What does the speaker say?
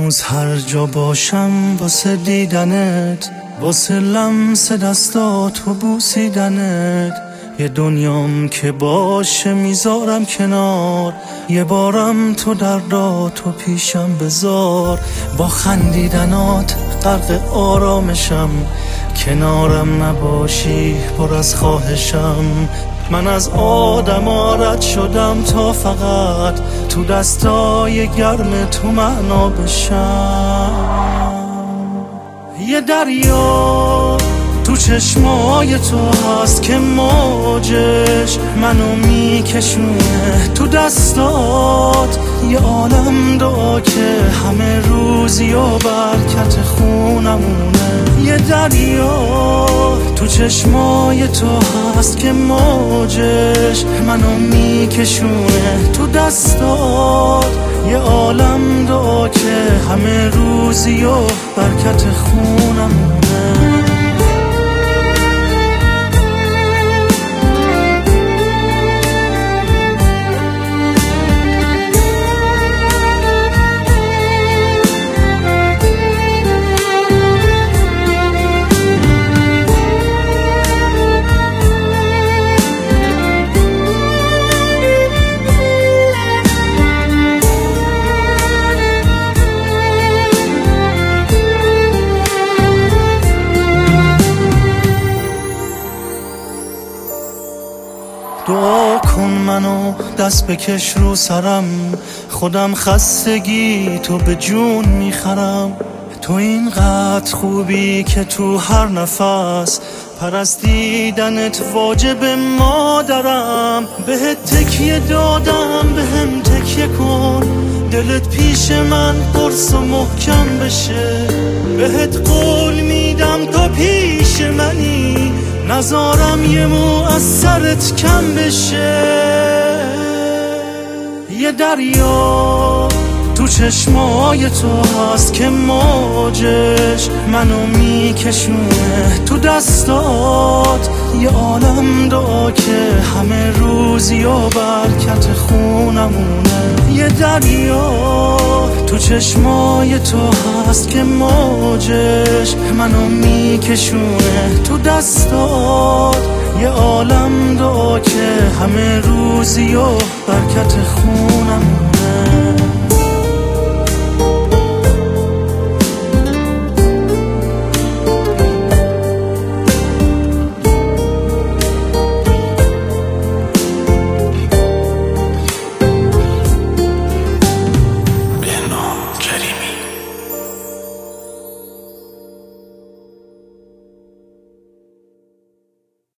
هنوز هر جا باشم واسه دیدنت، واسه لمس دستات و بوسیدنت. یه دنیام که باشه میذارم کنار، یه بارم تو درداتو پیشم بذار. با خندیدنات غرق آرامشم، کنارم نباشی پر از خواهشم. من از آدما رد شدم تا فقط تو دستای گرم تو معنا بشم. یه دریا تو چشمای تو هست که موجش منو میکشونه تو دستات. یه عالم دعا که همه روزی و برکت خونمونه. یه دریا تو چشمای تو هست که موجش منو میکشونه تو دستات. یه عالم دعا که همه روزی و برکت خونمونه. دعا کن منو دست بکش رو سرم، خودم خستگی تو به جون میخرم. تو اینقدر خوبی که تو هر نفس پرستیدنت واجب مادرم. بهت تکیه دادم بهم تکیه کن، دلت پیش من قرص و محکم بشه. بهت قول میدم تا پیش منی، نذارم یه مو از سرت کم بشه. یه دریا تو چشمای تو هست که موجش منو میکشونه تو دستات. یه عالم دعا که همه روزی و برکت خونمونه. یه دریا تو چشمای تو هست که موجش منو میکشونه تو دستات. یه عالم دعا که همه روزی و برکت خونمونه.